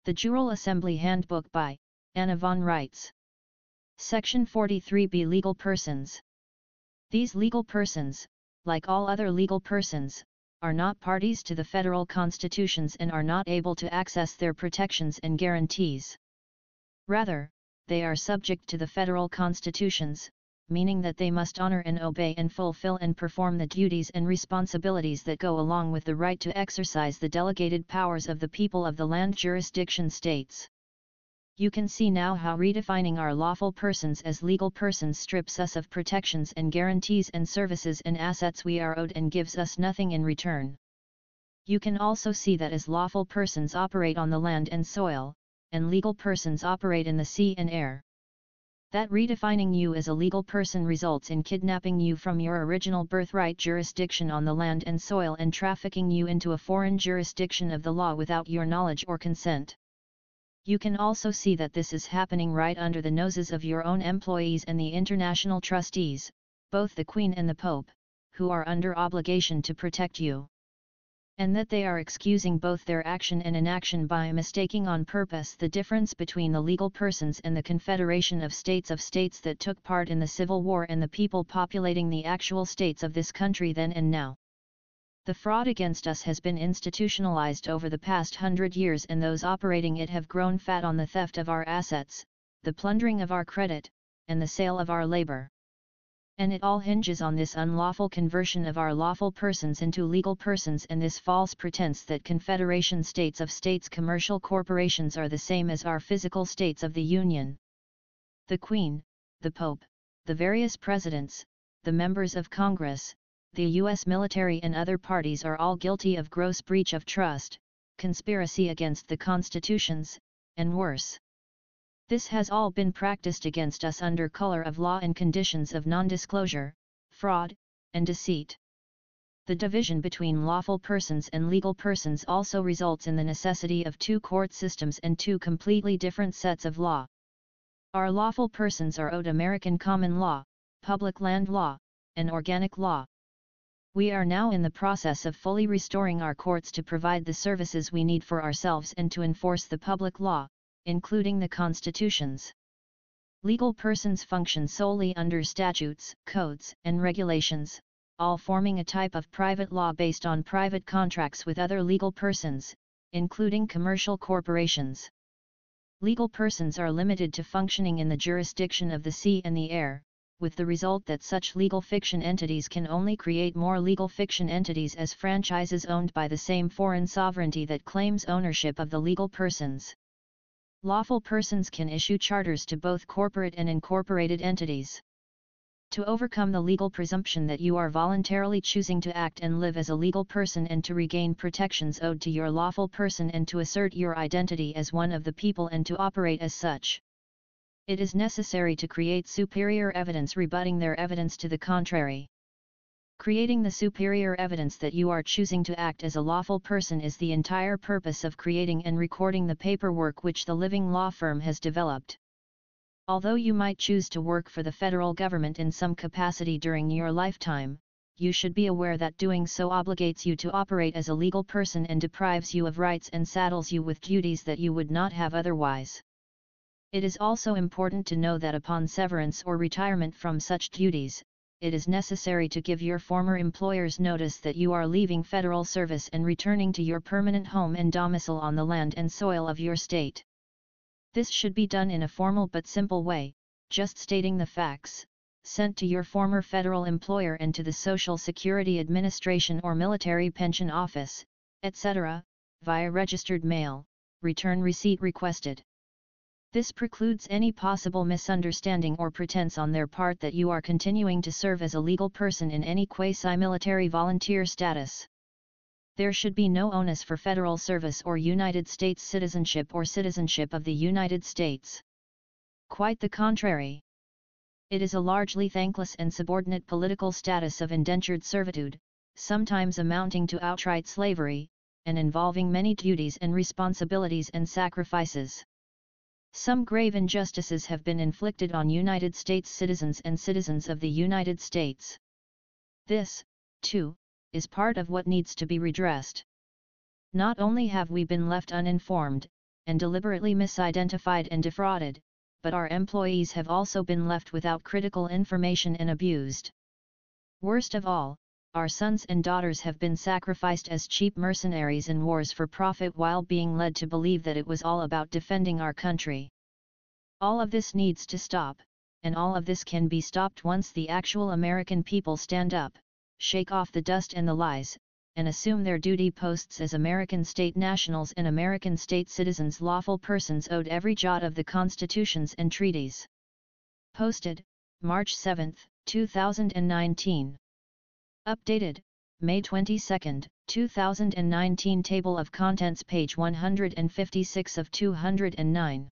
The Jural Assembly Handbook by Anna von Reitz. Section 43b. Legal persons. These legal persons, like all other legal persons, are not parties to the federal constitutions and are not able to access their protections and guarantees. Rather, they are subject to the federal constitutions, meaning that they must honor and obey and fulfill and perform the duties and responsibilities that go along with the right to exercise the delegated powers of the people of the land jurisdiction states. You can see now how redefining our lawful persons as legal persons strips us of protections and guarantees and services and assets we are owed and gives us nothing in return. You can also see that as lawful persons operate on the land and soil, and legal persons operate in the sea and air. That redefining you as a legal person results in kidnapping you from your original birthright jurisdiction on the land and soil and trafficking you into a foreign jurisdiction of the law without your knowledge or consent. You can also see that this is happening right under the noses of your own employees and the international trustees, both the Queen and the Pope, who are under obligation to protect you. And that they are excusing both their action and inaction by mistaking on purpose the difference between the legal persons and the Confederation of States that took part in the Civil War and the people populating the actual states of this country then and now. The fraud against us has been institutionalized over the past 100 years, and those operating it have grown fat on the theft of our assets, the plundering of our credit, and the sale of our labor. And it all hinges on this unlawful conversion of our lawful persons into legal persons and this false pretense that Confederation States of States commercial corporations are the same as our physical states of the Union. The Queen, the Pope, the various presidents, the members of Congress, the U.S. military and other parties are all guilty of gross breach of trust, conspiracy against the constitutions, and worse. This has all been practiced against us under color of law and conditions of non-disclosure, fraud, and deceit. The division between lawful persons and legal persons also results in the necessity of two court systems and two completely different sets of law. Our lawful persons are owed American common law, public land law, and organic law. We are now in the process of fully restoring our courts to provide the services we need for ourselves and to enforce the public law, including the constitutions. Legal persons function solely under statutes, codes, and regulations, all forming a type of private law based on private contracts with other legal persons, including commercial corporations. Legal persons are limited to functioning in the jurisdiction of the sea and the air, with the result that such legal fiction entities can only create more legal fiction entities as franchises owned by the same foreign sovereignty that claims ownership of the legal persons. Lawful persons can issue charters to both corporate and incorporated entities. To overcome the legal presumption that you are voluntarily choosing to act and live as a legal person and to regain protections owed to your lawful person and to assert your identity as one of the people and to operate as such, it is necessary to create superior evidence rebutting their evidence to the contrary. Creating the superior evidence that you are choosing to act as a lawful person is the entire purpose of creating and recording the paperwork which the living law firm has developed. Although you might choose to work for the federal government in some capacity during your lifetime, you should be aware that doing so obligates you to operate as a legal person and deprives you of rights and saddles you with duties that you would not have otherwise. It is also important to know that upon severance or retirement from such duties, it is necessary to give your former employers notice that you are leaving federal service and returning to your permanent home and domicile on the land and soil of your state. This should be done in a formal but simple way, just stating the facts, sent to your former federal employer and to the Social Security Administration or Military Pension Office, etc., via registered mail, return receipt requested. This precludes any possible misunderstanding or pretense on their part that you are continuing to serve as a legal person in any quasi-military volunteer status. There should be no onus for federal service or United States citizenship or citizenship of the United States. Quite the contrary. It is a largely thankless and subordinate political status of indentured servitude, sometimes amounting to outright slavery, and involving many duties and responsibilities and sacrifices. Some grave injustices have been inflicted on United States citizens and citizens of the United States. This, too, is part of what needs to be redressed. Not only have we been left uninformed, and deliberately misidentified and defrauded, but our employees have also been left without critical information and abused. Worst of all, our sons and daughters have been sacrificed as cheap mercenaries in wars for profit while being led to believe that it was all about defending our country. All of this needs to stop, and all of this can be stopped once the actual American people stand up, shake off the dust and the lies, and assume their duty posts as American state nationals and American state citizens, lawful persons owed every jot of the constitutions and treaties. Posted, March 7, 2019. Updated, May 22, 2019. Table of Contents, page 156 of 209.